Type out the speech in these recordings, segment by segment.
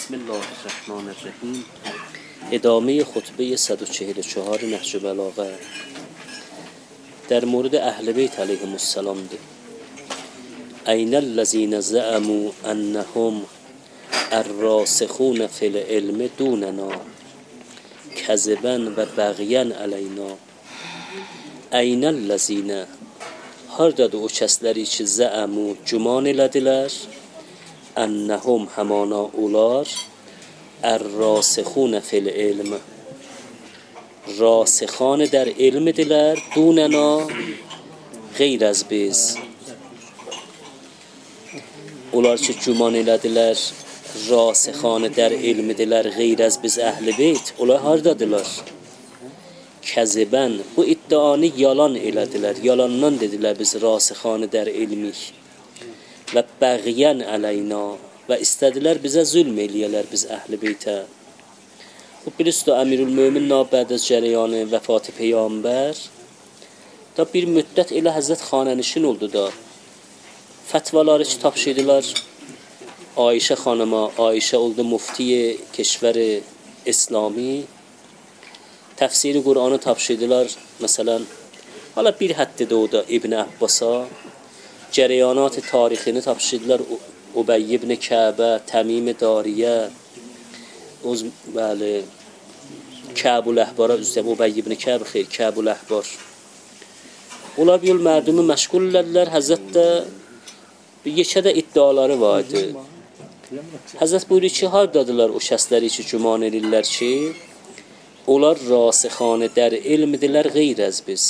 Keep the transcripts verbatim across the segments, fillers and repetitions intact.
بسم الله الرحمن الرحیم. ادامه خطبه صد و چهل و چهار نهج بلاغه در مورد اهل بیت علیهم السلام ده. این الذین زعموا انهم الراسخون فی العلم دوننا کذبا و بغیا علینا. این الذین hardadır o kəsləri ki zəəmu güman elədilər ennəhum həmana ular ər-rasixunə fil ilm rasixanı در علم dilər dunəna qeyr az biz. Onlar ki güman elədilər rasixanı در علم dilər qeyr az biz əhl-i beyt. Onlar hardadılar? Kəzibən, bu iddianı yalan elədilər, yalandan dedilər biz rasixanı در ilmik və bəğiyən əleyna və istədilər bizə zülm eləyələr biz əhl-i beytə. Bu bilirsiniz Əmirülmömin bə'd az cərəyanı vəfat Peyğəmbər da bir müddət elə Həzrət xanənişin oldu da fətvaları ki tapşırdılar Ayşə xanıma. Ayşə oldu mufti keşvər İslami. Təfsiri Qur'anı tapşırdılar. Məsələn, hala bir həddidə o da İbn Abbas'a cərəyanat tarixini tapşırdılar. Ubey ibn Kəbə, Təmim Dariyə, Uz bəli Kəbul Əhbara üzrə Ubey ibn Kəbə xeyr, Kəbul Əhbar. Onlar bir yol mərdumi məşğul elədilər. Həzrət də yekə də iddiaları vardı. Həzrət buyurur ki, hardadılar o şəxsləri ki, güman edirlər ki, onlar rasixanı در ilmdirlər qeyr az biz.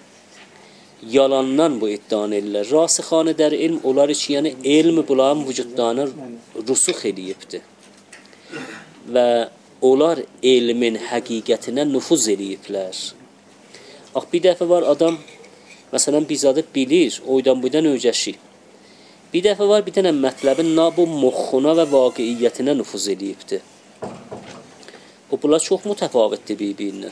Yalandan bu iddianı edirlər. Rasixanı در ilm onlar ki, yəni elm bunların vücudlarına rusux eləyibdir. Və onlar elmin həqiqətinə nüfuz eləyiblər. Ax, bir dəfə var adam, məsələn, bizadı bilir, oydan buydan öyrəşir. Bir dəfə var, bir dənə mətləbin bu muxuna və vaqiiyyətinə nüfuz eləyibdir. O bunlar çox mütəfavitdir bir-birindən.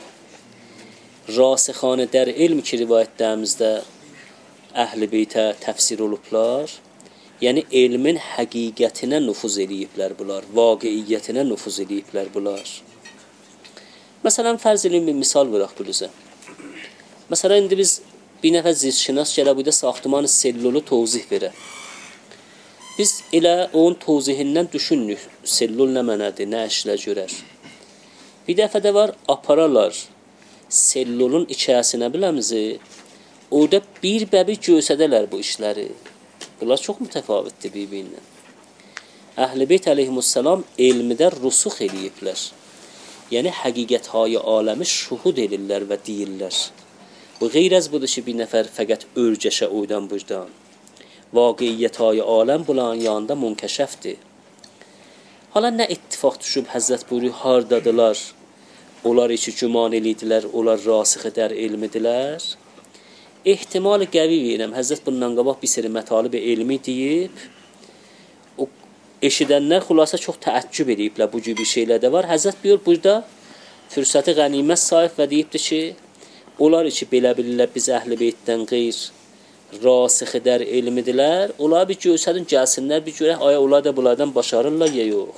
Rasixanı در ilm ki rivayətlərimizdə əhl-i beytə təfsir olublar, yəni elmin həqiqətinə nüfuz eləyiblər bunlar, vaqiiyyətinə nüfuz eləyiblər bunlar. Məsələn, fərz edin bir misal verək bilizə. Məsələn, indi biz bir nəfər zizşinas gələ bu da saxtıman sellulu tozih verə. Biz elə onun tozihindən düşünürük, sellul nə mənədir, nə əşlə görər. Bir dəfə də var, aparalar sellulun içərisinə biləmizi, orada bir bəbi görsədələr bu işləri. Bunlar çox mütəfavitdir bir-birindən. Əhl-i beyt əleyhimussalam elmidə rusux eləyiblər. Yəni, həqiqət-hay aləmi şuhud edirlər və deyirlər. Bu qeyr az budur ki, bir nəfər fəqət örgəşə oydan burdan. Vaqiiyyət-hay aləm bunların yanında münkəşəfdir. Hala nə ittifaq düşüb Həzrət buyuruyor, hardadılar? Onlar içi güman elədilər, onlar rasixi در ilmidirlər. Ehtimali qəvi verirəm. Həzrət bundan qabaq bir seri mətalib elmi deyib, o eşidənlər xulasa çox təəccüb ediblər, bu gibi şeylər də var. Həzrət buyur, burada fürsəti qənimət sahib və deyibdir ki, onlar içi belə bilirlər, biz əhl-i beytdən qeyr rasixi در ilmidirlər. Onlar bir görsədin, gəlsinlər, bir görək, aya onlar da bunlardan başarırlar ya yox.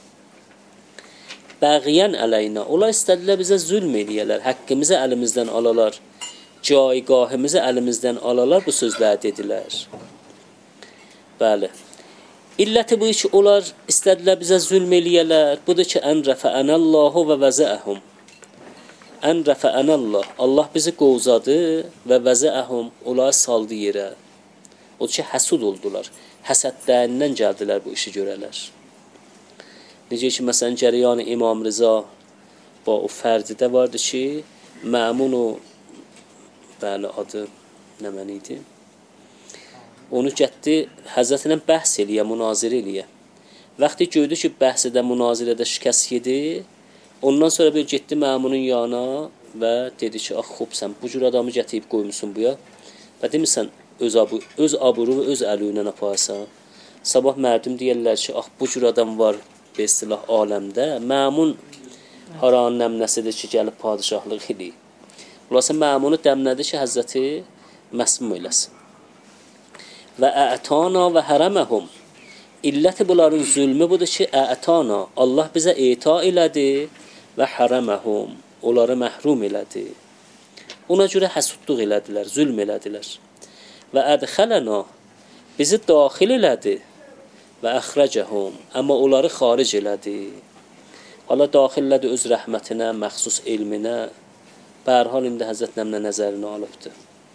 Bəğiyən əleyna, onlar istədilər bizə zülm eləyələr, həqqimizi əlimizdən alalar, caygahimizi əlimizdən alalar, bu sözlər dedilər. Bəli. İlləti bu ki, onlar istədilər bizə zülm eləyələr, budur ki, ən rəfəənəllahu və vəzəəhum. Ən rəfəənəllah, Allah bizi qovzadı və vəzəəhum, onları saldı yerə. O ki, həsud oldular. Həsədlərindən gəldilər bu işi görələr. Necə ki, məsələn, cərəyan İmam Rıza ba o fərdidə vardı ki, Məmun o, bəli, adı nə mən idi? Onu gətdi, Həzrətinə bəhs eləyə, münazirə eləyə. Vaxtı gördü ki, bəhs edə, münazirədə şikəst yedi, ondan sonra bir getdi Məmunun yana və dedi ki, ax, xub, sən bu cür adamı gətiyib qoymuşsun buya və demirsən, öz, abu, öz aburu və öz əliylə aparsan. Sabah mərdim deyərlər ki, ax, bu cür adam var bir silah aləmdə. Məmun haran nəmnəsidir ki, gəlib padişahlıq eləyib. Xülasə Məmunu dəmnədi ki, Həzrəti məsmum eləsin. Və ətana və hərəməhum illəti bunların zülmü budur ki, ətana, Allah bizə eta elədi və hərəməhum, onları məhrum elədi. Ona görə həsudluq elədilər, zülm elədilər. Və ədxələna, bizi daxil elədi və əxrəcəhum, amma onları xaric elədi. Allah daxillədi öz rəhmətinə, məxsus elminə, bərhal indi Həzrət Nəmnə nəzərinə alıbdır.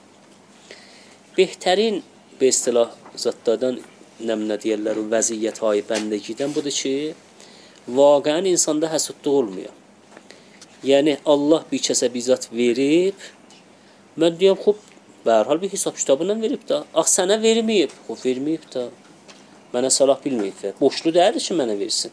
Behtərin be istilah zatlardan Nəmnə deyərlər, o vəziyyət-i bəndəgidən budur ki, vaqəən insanda həsudluq olmuyor. Yəni, Allah bir kəsə bizat verib, mən deyəm, xub, bərhal bir hesab kitabından verib da. Ax, sənə verməyib. Xub, verməyib da. Mənə salah bilməyib və boşlu dəyərdir ki, mənə versin.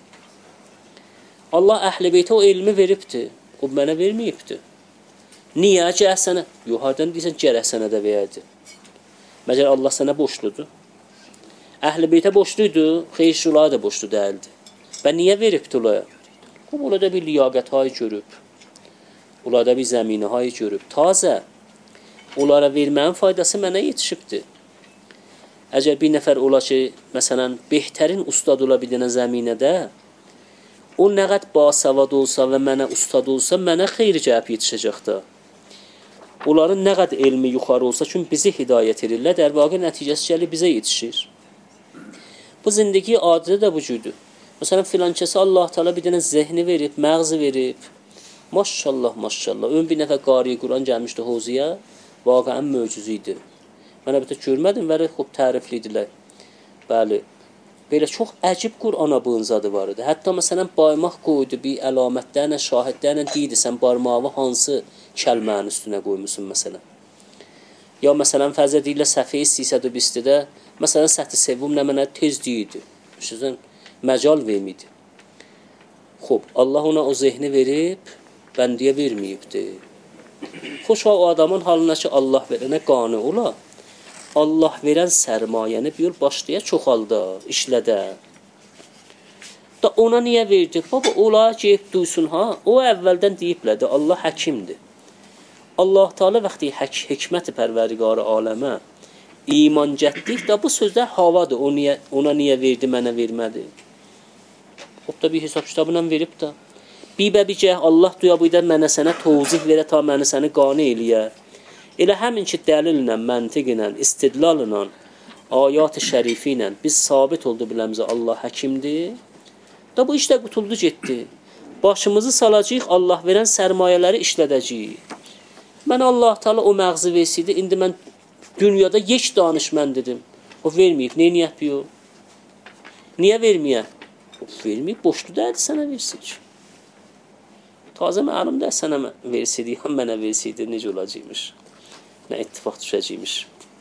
Allah əhl-i beytə o elmi veribdir. Xub, mənə verməyibdir. Niyə? Gərək sənə? Yox, hardan deyirsən, gərək sənə də verdi. Məgər Allah sənə boşludur. Əhl-i beytə boşluydu, xeyirşulara da boşlu dəyildi. Və niyə veribdir olaya? Xub, olada bir liyaqət-hay görüb. Olada bir zəminə-hay görüb. Tazə, onlara verməyin faydası mənə yetişibdir. Əgər bir nəfər ola ki, məsələn, behtərin ustad ola bir dənə zəminədə, o nə qəd basavad olsa və mənə ustad olsa, mənə xeyri cəhəb yetişəcəkdir. Onların nə qəd elmi yuxarı olsa, çünki bizi hidayət edirlər, der vaqə nəticəsi gəlir bizə yetişir. Bu zindagi adidə də bu cürdür. Məsələn, filan kəsə Allah Teala bir dənə zehni verib, məğzi verib. Maşallah, maşallah. Ön bir nəfər qariyə Quran gəlmişdi Hoziyə, vaqəən möcüzü idi. Mən əlbəttə görmədim, vəli xub tərifliydilər. Bəli, belə çox əcib Qurana bığınzadı var idi. Hətta məsələn, baymaq qoydu, bir əlamətlərlə, şahidlərlə deydi, sən barmağı hansı kəlmənin üstünə qoymuşsun məsələn. Ya məsələn, fəzə deyilə səfəyə sisəd və bistidə, məsələn, səti sevum nə mənə tez deyildi. Şüzən, məcal vermiydi. Xub, Allah ona o zehni verib, bəndiyə verməyibdi. Xoş o adamın halına ki, Allah verənə qani ola. Allah verən sərmayəni bir yol başlaya çoxalda, işlədə. Da ona niyə verdi? Baba, ola geyib duysun, ha? O əvvəldən deyiblədi, Allah həkimdir. Allah Teala vaxtı hək, hikmət-i pərvərdigarı aləmə iman gətdik da bu sözlər havadır. O niyə, ona niyə verdi, mənə vermədi? Xub da bir hesab kitabından verib da. Bibə bir gəh Allah duya buyda mənə sənə tovzih verə, ta mənə səni qani eləyə. Elə həmin ki, dəlillə, məntiqlə, istidlallə, ayat-ı şərifi ilə biz sabit oldu biləmizə Allah həkimdir. Da bu işdə qutuldu getdi. Başımızı salacaq, Allah verən sərmayələri işlədəcəyik. Mən Allah Teala o məğzi versiydi, indi mən dünyada yeç danışmən dedim. O verməyib, neyə yapıyor? Niyə verməyib? O verməyib, boşlu dəydi sənə versiyik. Tazə məlum də sənə versiydi, ya mənə versiydi, necə olacaqmış? Nə ittifaq düşəcəkmiş.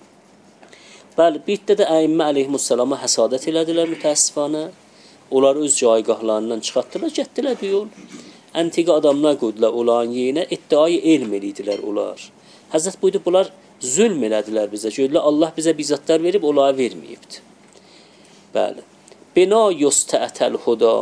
Bəli, bitdə də əimmə əleyhimussalama həsadət elədilər mütəəssifanə. Onlar öz caygahlarından çıxartdılar, getdilər bir yol. Əntiqə adamlar qoydular olan yerinə, iddiayı elm elədilər onlar. Həzrət buydu, bunlar zülm elədilər bizə. Gördülər, Allah bizə bizatlar verib, onlara verməyibdir. Bəli. Bina yustəətəl huda.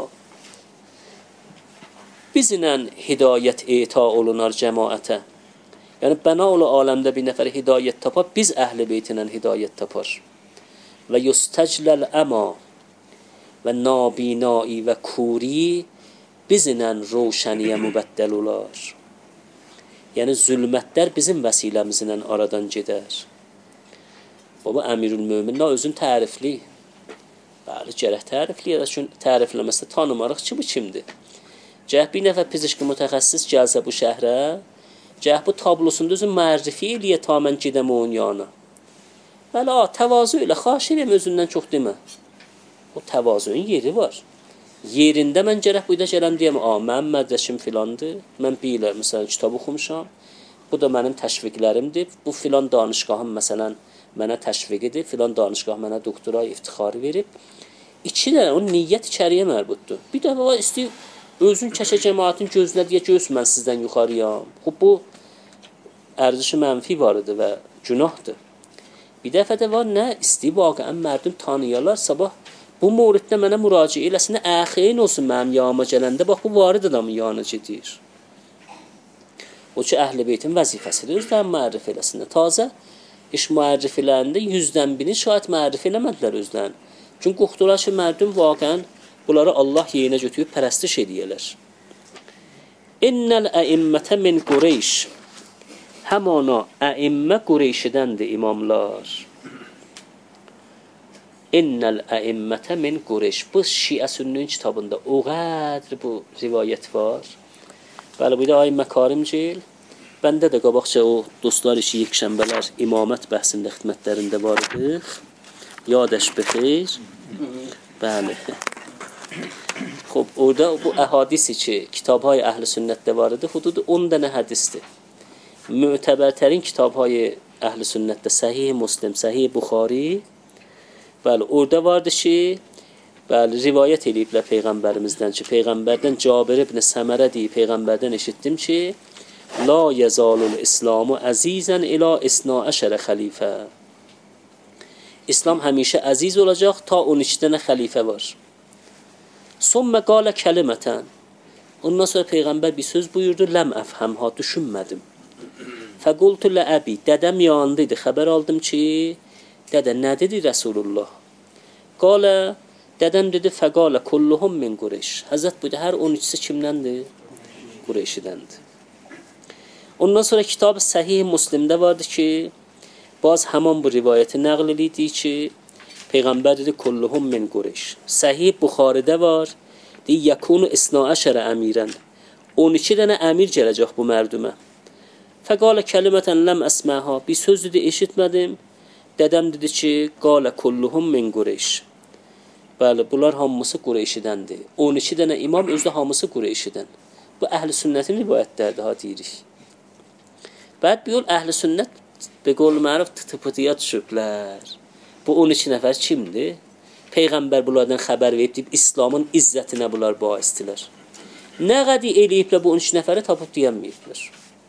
Bizlə hidayət eta olunar cəmaətə. Yəni, bəna ola aləmdə bir nəfər hidayət tapar, biz əhl-i beytinlə hidayət tapar. Və yustəcləl əma və nabinai və kuri bizlə roşəniyə mübəddəl olar. Yəni, zülmətlər bizim vəsiləmizlə aradan gedər. Baba, əmirül-möminlər özün tərifli. Bəli, gərək tərifli, ya da çünki tərifləməsə tanımarıq ki, bu kimdir? Gərək bir nəfər pizişki mütəxəssis gəlsə bu şəhrə, gərək bu tablosunda özün mərrifi eləyə ta mən gedəm onun yanına. Bəli, təvazu ilə, xaş eləm özündən çox demə. O təvazuun yeri var. Yerində mən gərək buyda gələm deyəm, a, mənim mədrəkim filandır, mən bilə, məsələn, kitab oxumuşam, bu da mənim təşviqlərimdir, bu filan danışqahım, məsələn, mənə təşviq edir, filan danışqah mənə doktora iftixarı verib. İki də onun niyyət içəriyə mərbuddur. Bir dəfə var, istəyir, özün kəşə cəmaətin gözünə deyə göz mən sizdən yuxarıyam. Xub, bu ərzişi mənfi var idi və günahdır. Bir dəfə də var, nə istəyir vaqəən mərdum tanıyarlar, sabah bu muriddə mənə müraciə eləsinə əxeyin olsun mənim yanıma gələndə, bax, bu varid adamın yanına gedir. O ki, əhl-i beytin vəzifəsidir, özlərini mərrif eləsinə. Tazə iş mərrif eləndə yüzdən birini şahid mərrif eləmədilər özlərini. Çünki qorxdular ki, mərdum vaqən bunları Allah yerinə götürüb pərəstiş ediyələr. İnnəl əimmətə min Qureyş. Həmana əimmə Qureyşidəndir imamlar. İnnəl əimmətə min Qureyş. Bu Şiə Sünninin kitabında o qədr bu rivayət var. Bəli, bu da ay Məkarimcil. Bəndə də qabaqca o dostlar işi yekşənbələr imamət bəhsində xidmətlərində var idik. Yadəş bixeyr. Bəli. Xub, orada bu əhadisi ki, kitabhay əhl-i sünnətdə var idi, hududu on dənə hədisdir. Mütəbərtərin kitabhay əhl-i sünnətdə Səhih Müslim, Səhih Buxari. Bəli, orada vardı ki, bəli, rivayət ediblər Peyğəmbərimizdən ki, Peyğəmbərdən Cabir ibn Səmərə deyib, Peyğəmbərdən eşitdim ki, La yezalul İslamu əzizən ila isna əşərə xəlifə. İslam həmişə əziz olacaq, ta on iki dənə xəlifə var. Sonra qalə kəlimətən. Ondan sonra Peyğəmbər bir söz buyurdu, ləm əfhəmha, düşünmədim. Fəqultu lə əbi, dədəm yanındaydı, xəbər aldım ki, dədə, nə dedi Rəsulullah? Qalə, dədəm dedi, fəqalə kulluhum min Qureyş. Həzrət buydu, hər on üçüsü kimdəndir? Qureyşidəndir. Ondan sonra kitab-ı Səhih Müslimdə vardı ki, baz həman bu rivayəti nəql edildi ki, Peyğəmbər dedi, kulluhum min Qureyş. Səhih Buxaridə var, deyir, yəkunu isna əşərə əmirən. on iki dənə əmir gələcək bu mərdümə. Fəqalə kəlimətən ləm əsməha, bir söz dedi, eşitmədim. Dədəm dedi ki, qalə kulluhum min Qureyş. Bəli, bunlar hamısı Qureyşidəndir. on iki dənə imam özü hamısı Qureyşidən. Bu əhl-i sünnətin rivayətləri daha deyirik. Bəd bir yol əhl-i sünnət be qol məruf tıtıpıtıya düşüblər. Bu on iki nəfər kimdir? Peyğəmbər bunlardan xəbər verib deyib, İslamın izzətinə bunlar baisdilər. Nə qədi eləyiblər bu on üç nəfəri tapıb deyənməyiblər.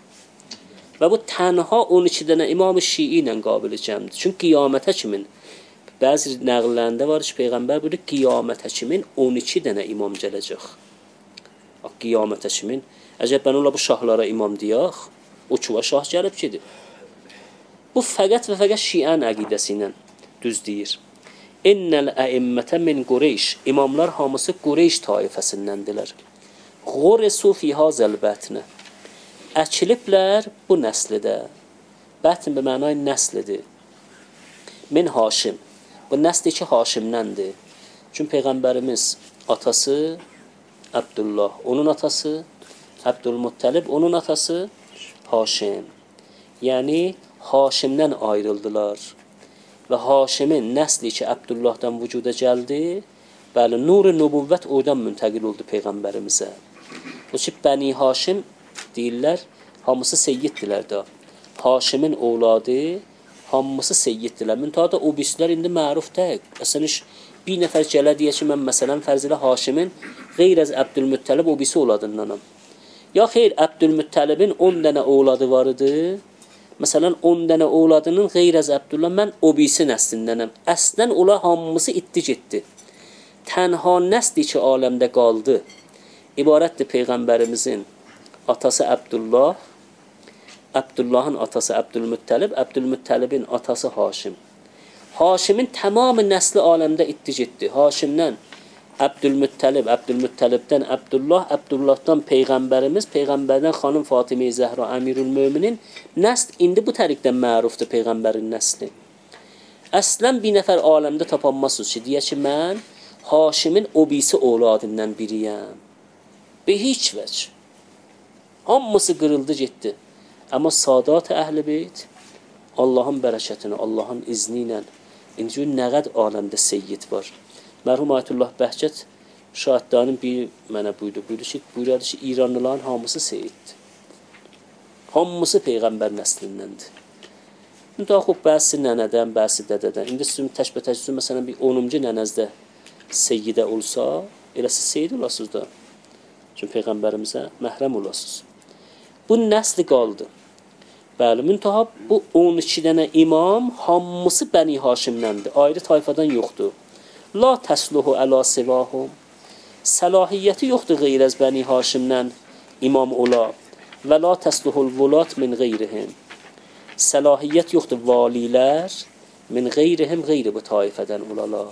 Və bu tənha on iki dənə İmam-ı Şii ilə qabili cəmdir. Çünki qiyamətə kimin, bəzi nəqllərində var ki, Peyğəmbər buyurur, qiyamətə kimin on iki dənə imam gələcək. Qiyamətə kimin, əcəb mən ola bu şahlara imam deyək, o çuva şah gəlib gedir. Bu fəqət və fəqət Şiən əqidəsi ilə düz deyir. İnnəl əimmətə min Qureyş. İmamlar hamısı Qureyş taifəsindəndirlər. Qurisu fi hazəl bətnə. Əkiliblər bu nəslidə. Bətn bir mənay nəslidir. Min Haşim. Bu nəsli ki Haşimdəndir. Çünki Peyğəmbərimiz atası Abdullah, onun atası Abdülmuttalib, onun atası Haşim. Yəni Haşimdən ayrıldılar. Və Haşimin nəsli ki Abdullahdan vücuda gəldi, bəli, nur-i nübüvvət oradan müntəqil oldu Peyğəmbərimizə. O ki, Bəni Haşim deyirlər, hamısı seyyiddirlər də. Haşimin ovladı, hamısı seyyiddirlər. Müntəqdə o birisilər indi məruf deyək. Əslən iş, bir nəfər gələ deyə ki, mən məsələn fərz ilə Haşimin qeyr az Abdülmuttalib o birisi ovladındanam. Ya xeyr, Abdülmuttalibin on dənə ovladı var idi. Məsələn, on dənə ovladının qeyr az Abdullah, mən o birisi nəslindənəm. Əslən, ola hamısı itdi getdi. Tənha nəsli ki, aləmdə qaldı. İbarətdir Peyğəmbərimizin atası Abdullah, Abdullahın atası Abdülmuttalib, Abdülmuttalibin atası Haşim. Haşimin tamamı nəsli aləmdə itdi getdi. Haşimdən Abdülmuttalib, Abdülmuttalibdən Abdullah, Abdullahdan Peyğəmbərimiz, Peyğəmbərdən xanım Fatimə-i Zəhra Əmirül Möminin nəsl indi bu tərikdən mərufdur Peyğəmbərin nəsli. Əslən bir nəfər aləmdə tapanmazsınız ki, deyə ki, mən Haşimin o birisi oğladından biriyəm. Be heç vəc. Hamısı qırıldı getdi. Amma sadat-ı əhl-i beyt Allahın bərəkətini, Allahın izni ilə indi nə qədər aləmdə seyyid var. Mərhum Ayətullah Bəhcət şahidlərin bir mənə buyurdu. Buyurdu ki, buyurdu ki, İranlıların hamısı seyyiddir. Hamısı Peyğəmbər nəslindəndir. İndi axı bəzi nənədən, bəzi dədədən. İndi sizin təşbə-təşbə məsələn bir onuncu nənəzdə seyyidə olsa, elə siz seyyid olasınız da. Çünki Peyğəmbərimizə məhrəm olasınız. Bu nəsli qaldı. Bəli, müntəha bu on iki dənə imam hamısı Bəni Haşimdəndir. Ayrı tayfadan yoxdur. La təsluhu əla sivahum. Səlahiyyəti yoxdur qeyr az Bəni Haşimdən imam ola. Və la təsluhul vulat min qeyrihim. Səlahiyyət yoxdur valilər min qeyrihim qeyri bu tayfədən olalar.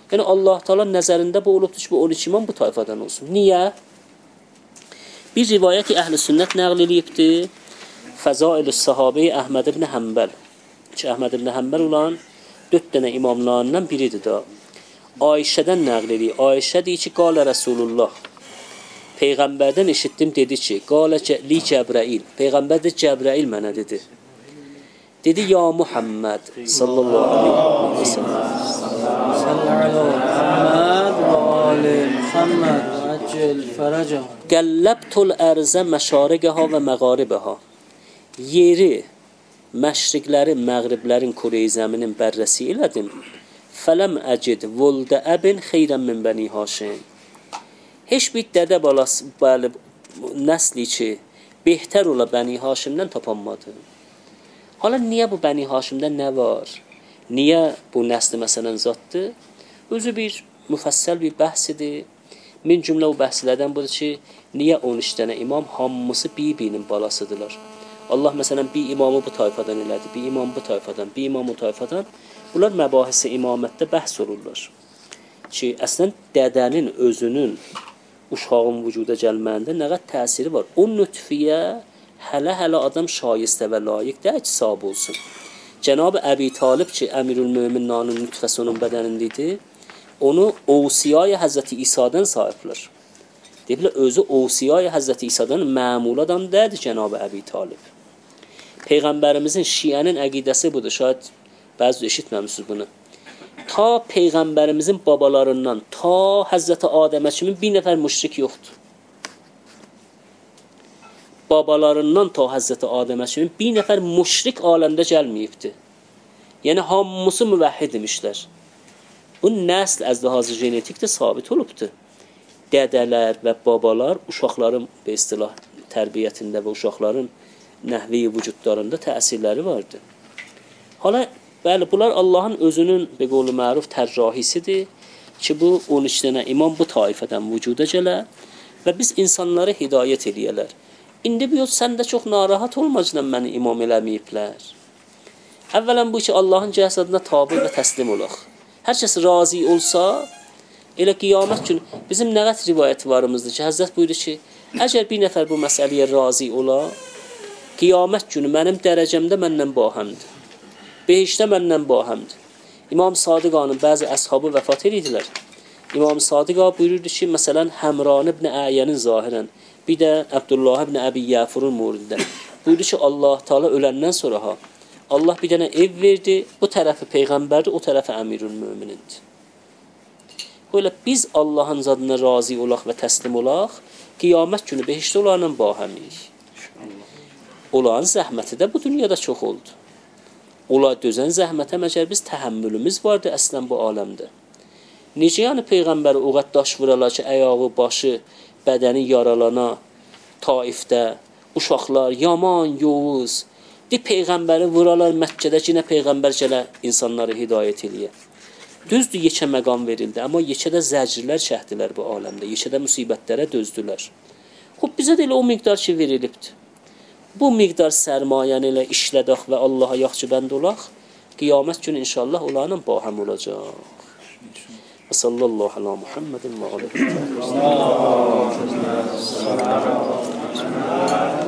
Yəni Allah Taala nəzərində bu olubdur ki, bu on iki imam bu tayfadan olsun. Niyə? Bir rivayəti Əhl-i Sünnət nəql edibdir. Fəzailus Sahabe Əhməd ibn Həmbəl. Ki Əhməd ibn Həmbəl olan dörd dənə imamlarından biridir də. Ayşədən nəql edir. Ayşə deyir ki, qalə Rasulullah. Peyğəmbərdən eşitdim dedi ki, qalə li Cəbrail. Peyğəmbər də Cəbrail mənə dedi. Dedi ya Muhammed sallallahu aleyhi və səlləm. Sallallahu Muhammed və ali Muhammed və əcəl fərəcə. Qəlləbtul ərzə məşariqəha və məğaribəha. Yeri, məşriqləri, məğriblərin, Kureyi zəminin bərrəsi elədim. Fələm əcid vuldə əbin xeyrən min bəni Haşim. Heç bir dədə balası, bəli, nəsli ki, behtər ola Bəni Haşimdən tapanmadı. Hala niyə bu Bəni Haşimdən nə var? Niyə bu nəsli məsələn zaddır? Özü bir müfəssəl bir bəhsidir. Min cümlə o bəhslərdən budur ki, niyə on üç dənə imam hamısı bir-birinin balasıdırlar? Allah məsələn bir imamı bu tayfadan elədi, bir imam bu tayfadan, bir imam bu tayfadan. Bunlar məbahisi imamətdə bəhs olurlar. Ki, əslən dədənin özünün uşağın vücuda gəlməyində nə qədər təsiri var. O nütfiyə hələ-hələ adam şayistə və layiqdir ki, sahib olsun. Cənab-ı Əbi Talib ki, Əmirül-Möminlərin nütfəsi onun bədənindədir, onu Ovsiyay Həzrəti İsa'dan sahiblər. Deyiblər, özü Ovsiyay Həzrəti İsa'dan məmul adam dədir Cənab-ı Əbi Talib. Peyğəmbərimizin şiənin əqidəsi budur, şayad bəzi eşitməmişsiniz bunu. Ta Peyğəmbərimizin babalarından, ta Həzrəti Adəmə kimi bir nəfər müşrik yoxdur. Babalarından ta Həzrəti Adəmə kimi bir nəfər müşrik aləmdə gəlməyibdir. Yəni, hamısı müvəhhid demişlər. Bu nəsl əzdahazı genetik də sabit olubdur. Dədələr və babalar uşaqların və istilah tərbiyyətində və uşaqların nəhvi vücudlarında təsirləri vardır. Hala, bəli, bunlar Allahın özünün bir qolu məruf tərrahisidir ki, bu on üç dənə imam bu taifədən vücuda gələr və biz insanları hidayət eləyələr. İndi bu yol səndə çox narahat olmacdan məni imam eləməyiblər. Əvvələn bu ki, Allahın cəsadına tabi və təslim olaq. Hər kəs razı olsa, elə qiyamət günü, bizim nə qədər rivayətvarımızdır ki, Həzrət buyurur ki, əgər bir nəfər bu məsələyə razı ola, qiyamət günü mənim dərəcəmdə məndən bahamdır. Behişdə məndən bahamdır. İmam Sadiq Ağanın bəzi əshabı vəfat edildilər. İmam Sadiq Ağa buyururdu ki, məsələn, Həmran ibn Əyənin zahirən, bir də Əbdullah ibn Əbi Yəfurun muridində. Buyurdu ki, Allah Teala öləndən sonra ha, Allah bir dənə ev verdi, bu tərəfi Peyğəmbərdir, o tərəfi Əmirül-Möminindir. Böyle biz Allahın zadına razı olaq və təslim olaq, qiyamət günü behişdə olanın bahəmiyik. Olan zəhməti də bu dünyada çox oldu. Ola dözən zəhmətə məgər biz təhəmmülümüz vardı əslən bu aləmdə. Necə yəni Peyğəmbəri o qədər daş vuralar ki, əyağı, başı, bədəni yaralana, Taifdə, uşaqlar, yaman, yoğuz, di Peyğəmbəri vuralar Məkkədə ki, nə Peyğəmbər gələ insanları hidayət eləyə. Düzdür, yekə məqam verildi, amma yekədə zəcirlər çəkdilər bu aləmdə, yekədə müsibətlərə dözdülər. Xub, bizə də elə o miqdar ki, verilibdir. Bu miqdar sərmayəni ilə işlədək və Allaha yaxşı bənd olaq, qiyamət günü inşallah olanın bahəm olacaq. Və sallallahu ala Muhammedin və aleyhi.